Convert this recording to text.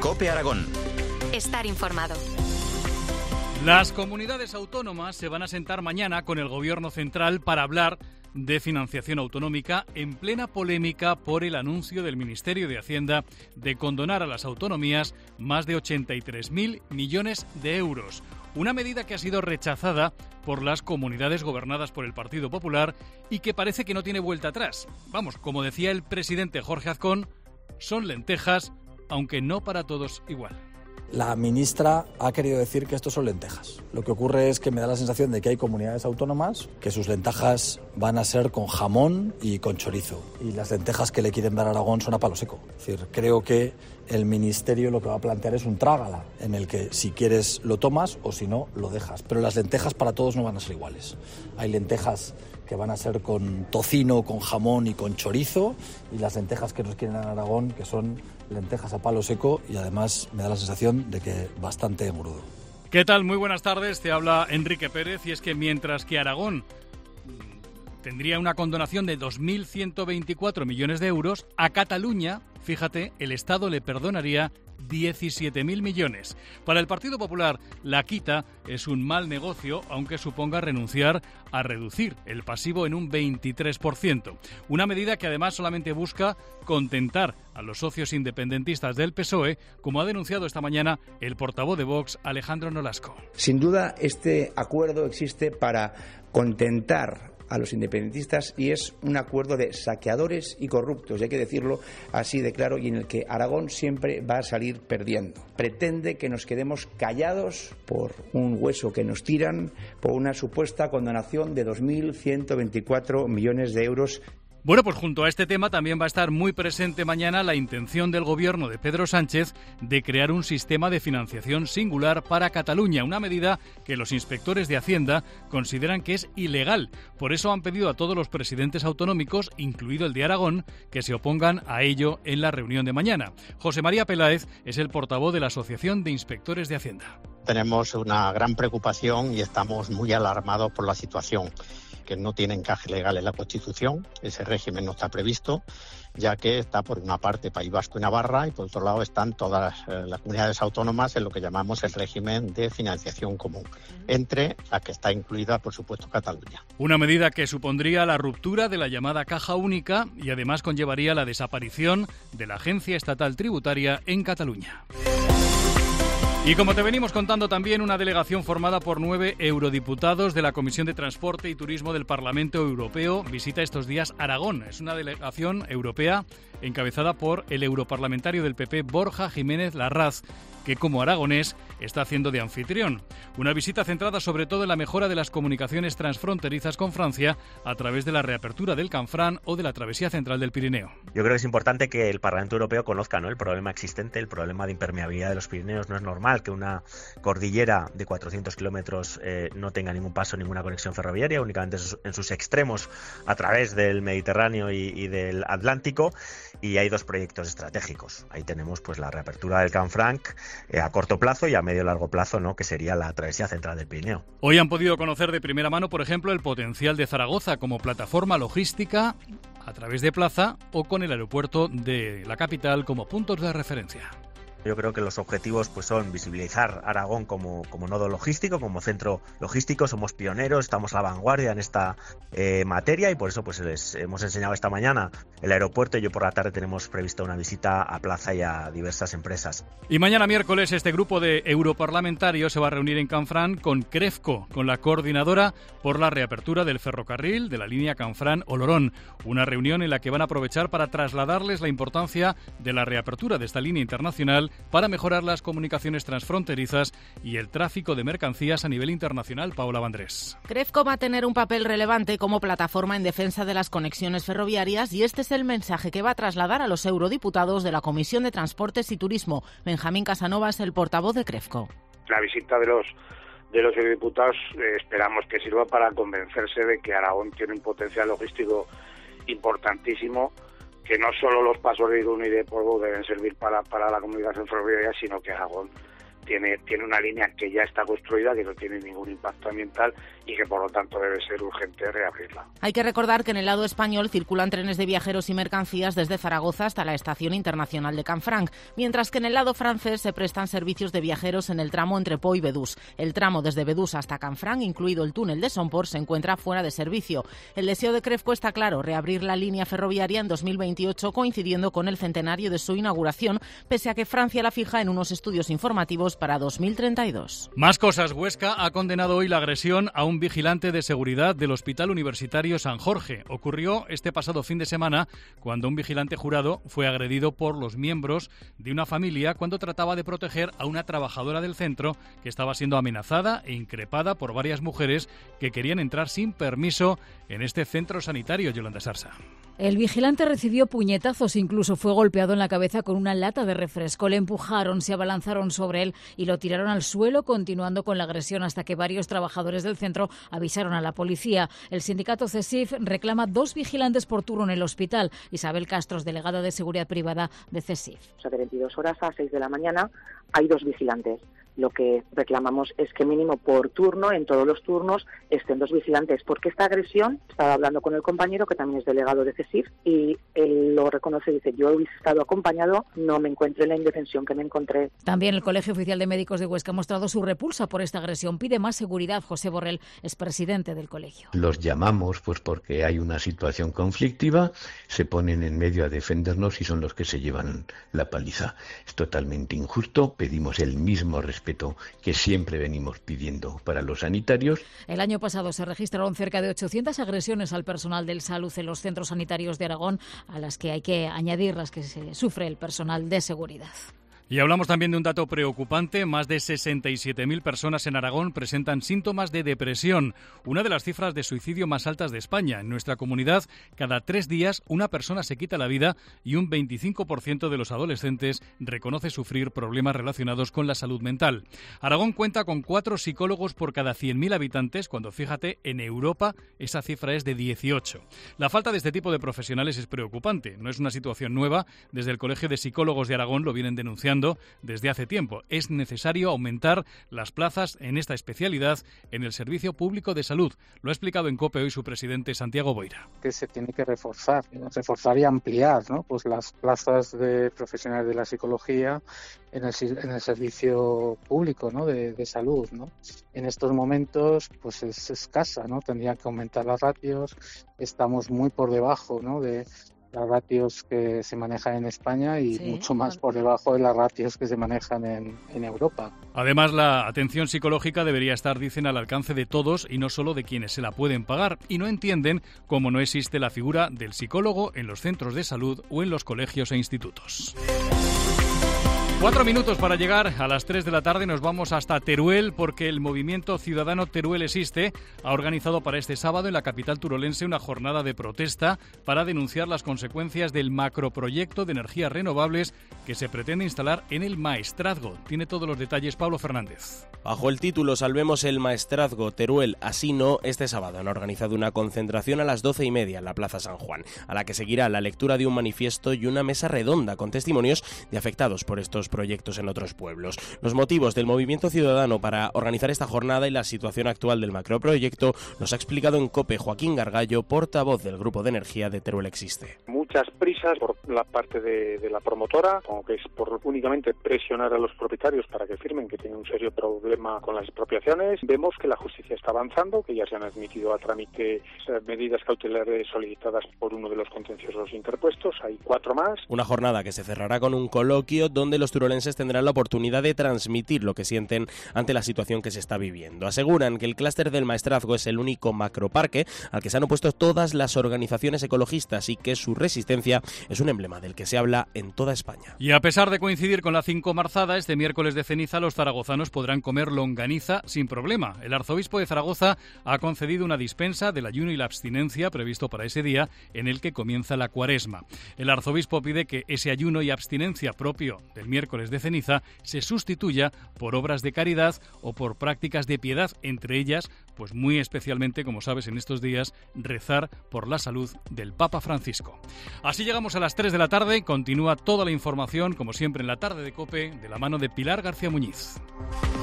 COPE Aragón. Estar informado. Las comunidades autónomas se van a sentar mañana con el Gobierno central para hablar de financiación autonómica en plena polémica por el anuncio del Ministerio de Hacienda de condonar a las autonomías más de 83.000 millones de euros. Una medida que ha sido rechazada por las comunidades gobernadas por el Partido Popular y que parece que no tiene vuelta atrás. Vamos, como decía el presidente Jorge Azcón, son lentejas, aunque no para todos igual. La ministra ha querido decir que esto son lentejas. Lo que ocurre es que me da la sensación de que hay comunidades autónomas que sus lentejas van a ser con jamón y con chorizo. Y las lentejas que le quieren dar a Aragón son a palo seco. Es decir, creo que el ministerio lo que va a plantear es un trágala, en el que si quieres lo tomas o si no lo dejas. Pero las lentejas para todos no van a ser iguales. Hay lentejas que van a ser con tocino, con jamón y con chorizo, y las lentejas que nos quieren en Aragón, que son lentejas a palo seco, y además me da la sensación de que bastante engrudo. ¿Qué tal? Muy buenas tardes, te habla Enrique Pérez, y es que mientras que Aragón tendría una condonación de 2.124 millones de euros, a Cataluña, fíjate, el Estado le perdonaría 17.000 millones. Para el Partido Popular, la quita es un mal negocio, aunque suponga renunciar a reducir el pasivo en un 23%. Una medida que además solamente busca contentar a los socios independentistas del PSOE, como ha denunciado esta mañana el portavoz de Vox, Alejandro Nolasco. Sin duda, este acuerdo existe para contentar a los independentistas y es un acuerdo de saqueadores y corruptos, y hay que decirlo así de claro, y en el que Aragón siempre va a salir perdiendo. Pretende que nos quedemos callados por un hueso que nos tiran, por una supuesta condonación de 2.124 millones de euros. Bueno, pues junto a este tema también va a estar muy presente mañana la intención del gobierno de Pedro Sánchez de crear un sistema de financiación singular para Cataluña, una medida que los inspectores de Hacienda consideran que es ilegal. Por eso han pedido a todos los presidentes autonómicos, incluido el de Aragón, que se opongan a ello en la reunión de mañana. José María Peláez es el portavoz de la Asociación de Inspectores de Hacienda. Tenemos una gran preocupación y estamos muy alarmados por la situación, que no tiene encaje legal en la Constitución. Ese régimen no está previsto, ya que está por una parte País Vasco y Navarra y por otro lado están todas las comunidades autónomas en lo que llamamos el régimen de financiación común, entre la que está incluida, por supuesto, Cataluña. Una medida que supondría la ruptura de la llamada Caja Única y además conllevaría la desaparición de la Agencia Estatal Tributaria en Cataluña. Y como te venimos contando también, una delegación formada por 9 eurodiputados de la Comisión de Transporte y Turismo del Parlamento Europeo visita estos días Aragón. Es una delegación europea encabezada por el europarlamentario del PP Borja Jiménez Larraz, que como aragonés está haciendo de anfitrión. Una visita centrada sobre todo en la mejora de las comunicaciones transfronterizas con Francia a través de la reapertura del Canfranc o de la travesía central del Pirineo. Yo creo que es importante que el Parlamento Europeo conozca, ¿no?, el problema existente, el problema de impermeabilidad de los Pirineos. No es normal que una cordillera de 400 kilómetros no tenga ningún paso, ninguna conexión ferroviaria, únicamente en sus extremos a través del Mediterráneo y del Atlántico. Y hay dos proyectos estratégicos. Ahí tenemos pues la reapertura del Canfranc a corto plazo y a medio y largo plazo, ¿no?, que sería la travesía central del Pirineo. Hoy han podido conocer de primera mano, por ejemplo, el potencial de Zaragoza como plataforma logística a través de Plaza o con el aeropuerto de la capital como puntos de referencia. Yo creo que los objetivos pues son visibilizar Aragón como nodo logístico, como centro logístico. Somos pioneros, estamos a la vanguardia en esta materia y por eso pues les hemos enseñado esta mañana el aeropuerto y hoy por la tarde tenemos prevista una visita a Plaza y a diversas empresas. Y mañana miércoles este grupo de europarlamentarios se va a reunir en Canfranc con Crefco, con la coordinadora por la reapertura del ferrocarril de la línea Canfranc-Olorón. Una reunión en la que van a aprovechar para trasladarles la importancia de la reapertura de esta línea internacional para mejorar las comunicaciones transfronterizas y el tráfico de mercancías a nivel internacional. Paula Vandrés. Crefco va a tener un papel relevante como plataforma en defensa de las conexiones ferroviarias y este es el mensaje que va a trasladar a los eurodiputados de la Comisión de Transportes y Turismo. Benjamín Casanova es el portavoz de Crefco. La visita de los eurodiputados esperamos que sirva para convencerse de que Aragón tiene un potencial logístico importantísimo, que no solo los pasos de Irún y de Portbou deben servir para la comunicación ferroviaria, sino que Aragón tiene una línea que ya está construida, que no tiene ningún impacto ambiental y que por lo tanto debe ser urgente reabrirla. Hay que recordar que en el lado español circulan trenes de viajeros y mercancías desde Zaragoza hasta la Estación Internacional de Canfranc, mientras que en el lado francés se prestan servicios de viajeros en el tramo entre Pau y Bedús. El tramo desde Bedús hasta Canfranc, incluido el túnel de Somport, se encuentra fuera de servicio. El deseo de Crefco está claro, reabrir la línea ferroviaria en 2028, coincidiendo con el centenario de su inauguración, pese a que Francia la fija en unos estudios informativos para 2032. Más cosas. Huesca ha condenado hoy la agresión a un vigilante de seguridad del Hospital Universitario San Jorge. Ocurrió este pasado fin de semana cuando un vigilante jurado fue agredido por los miembros de una familia cuando trataba de proteger a una trabajadora del centro que estaba siendo amenazada e increpada por varias mujeres que querían entrar sin permiso en este centro sanitario. Yolanda Sarsa. El vigilante recibió puñetazos, incluso fue golpeado en la cabeza con una lata de refresco. Le empujaron, se abalanzaron sobre él y lo tiraron al suelo, continuando con la agresión hasta que varios trabajadores del centro avisaron a la policía. El sindicato CESIF reclama 2 vigilantes por turno en el hospital. Isabel Castros, delegada de Seguridad Privada de CESIF. O sea, de 22 horas a 6 de la mañana hay 2 vigilantes. Lo que reclamamos es que mínimo por turno, en todos los turnos, estén 2 vigilantes, porque esta agresión, estaba hablando con el compañero que también es delegado de CESIF y él lo reconoce y dice, yo hubiese estado acompañado, no me encuentro en la indefensión que me encontré. También el Colegio Oficial de Médicos de Huesca ha mostrado su repulsa por esta agresión, pide más seguridad. José Borrell es presidente del colegio. Los llamamos pues porque hay una situación conflictiva, se ponen en medio a defendernos y son los que se llevan la paliza. Es totalmente injusto, pedimos el mismo respeto que siempre venimos pidiendo para los sanitarios. El año pasado se registraron cerca de 800 agresiones al personal del salud en los centros sanitarios de Aragón, a las que hay que añadir las que se sufre el personal de seguridad. Y hablamos también de un dato preocupante. Más de 67.000 personas en Aragón presentan síntomas de depresión, una de las cifras de suicidio más altas de España. En nuestra comunidad, cada 3 días una persona se quita la vida y un 25% de los adolescentes reconoce sufrir problemas relacionados con la salud mental. Aragón cuenta con 4 psicólogos por cada 100.000 habitantes, cuando, fíjate, en Europa esa cifra es de 18. La falta de este tipo de profesionales es preocupante. No es una situación nueva. Desde el Colegio de Psicólogos de Aragón lo vienen denunciando desde hace tiempo. Es necesario aumentar las plazas en esta especialidad en el Servicio Público de Salud. Lo ha explicado en COPE hoy su presidente Santiago Boira. Que se tiene que reforzar y ampliar, ¿no? Pues las plazas de profesionales de la psicología en el servicio público, ¿no? de salud, ¿no? En estos momentos pues es escasa, ¿no? Tendría que aumentar las ratios. Estamos muy por debajo, ¿no? de las ratios que se manejan en España y mucho más por debajo de las ratios que se manejan en Europa. Además, la atención psicológica debería estar, dicen, al alcance de todos y no solo de quienes se la pueden pagar, y no entienden cómo no existe la figura del psicólogo en los centros de salud o en los colegios e institutos. 4 minutos para llegar a las 3 de la tarde. Nos vamos hasta Teruel porque el Movimiento Ciudadano Teruel Existe ha organizado para este sábado en la capital turolense una jornada de protesta para denunciar las consecuencias del macroproyecto de energías renovables que se pretende instalar en el Maestrazgo. Tiene todos los detalles Pablo Fernández. Bajo el título Salvemos el Maestrazgo, Teruel, así no, este sábado han organizado una concentración a las 12:30 en la Plaza San Juan, a la que seguirá la lectura de un manifiesto y una mesa redonda con testimonios de afectados por estos proyectos en otros pueblos. Los motivos del Movimiento Ciudadano para organizar esta jornada y la situación actual del macroproyecto nos ha explicado en COPE Joaquín Gargallo, portavoz del Grupo de Energía de Teruel Existe. Muchas prisas por la parte de la promotora, como que es por únicamente presionar a los propietarios para que firmen, que tienen un serio problema con las expropiaciones. Vemos que la justicia está avanzando, que ya se han admitido a trámite medidas cautelares solicitadas por uno de los contenciosos interpuestos. Hay 4 más. Una jornada que se cerrará con un coloquio donde los turolenses tendrán la oportunidad de transmitir lo que sienten ante la situación que se está viviendo. Aseguran que el clúster del Maestrazgo es el único macroparque al que se han opuesto todas las organizaciones ecologistas y que su resistencia es un emblema del que se habla en toda España. Y a pesar de coincidir con la 5 Marzada, este miércoles de ceniza los zaragozanos podrán comer longaniza sin problema. El arzobispo de Zaragoza ha concedido una dispensa del ayuno y la abstinencia previsto para ese día en el que comienza la Cuaresma. El arzobispo pide que ese ayuno y abstinencia propio del miércoles miércoles de ceniza se sustituya por obras de caridad o por prácticas de piedad, entre ellas, pues muy especialmente, como sabes, en estos días, rezar por la salud del Papa Francisco. Así llegamos a las 3 de la tarde. Continúa toda la información, como siempre, en la tarde de COPE, de la mano de Pilar García Muñiz.